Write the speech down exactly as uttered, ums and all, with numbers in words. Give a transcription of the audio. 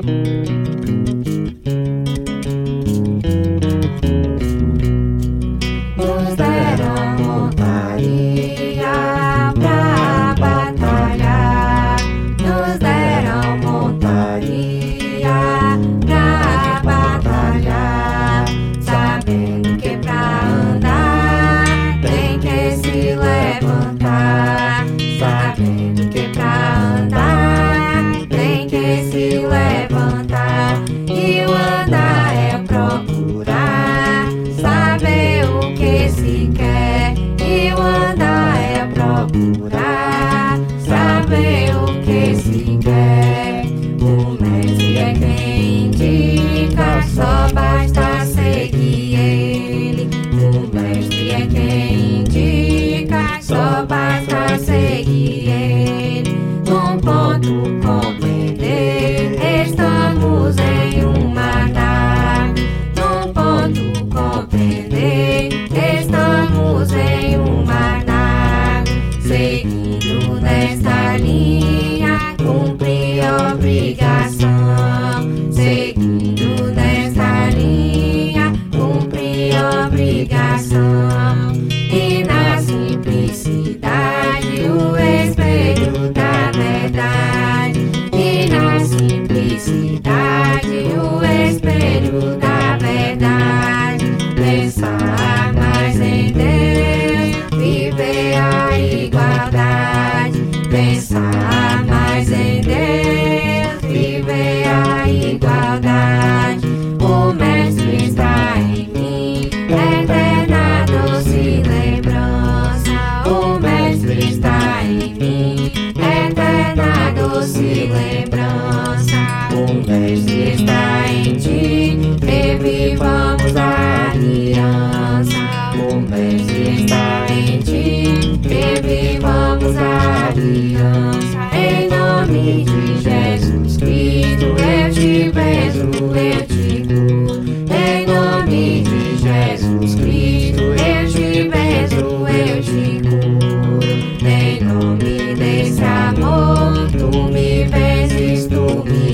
Nos deram montaria pra batalhar, nos deram montaria pra batalhar, sabendo que pra andar tem que se levantar, sabendo que pra andar tem que se levantar, e o andar é procurar saber o que se quer, e o andar é procurar saber o que se quer. O mestre é quem indica, só basta seguir ele. O mestre é quem indica, só basta seguir ele. Num ponto compreender, estamos em uma nave. Num ponto compreender, estamos em uma nave. Seguindo nesta linha, cumprir obrigação. Seguindo nesta linha, cumprir obrigação. E na simplicidade, o espelho da verdade. E na simplicidade, o espelho da verdade. Pensar mais em Deus, viver a igualdade. Pensar mais em Deus, viver a igualdade. O mestre está em mim, eterna doce lembrança. O mestre está em mim, eterna doce lembrança. O mestre está em ti, revivamos a aliança. O mestre está em ti, revivamos a aliança. Em nome de Jesus Cristo, eu te benzo, eu te curo. Em nome de Jesus Cristo, eu te benzo, eu te curo. Em nome desse amor, tu me vezes, tu me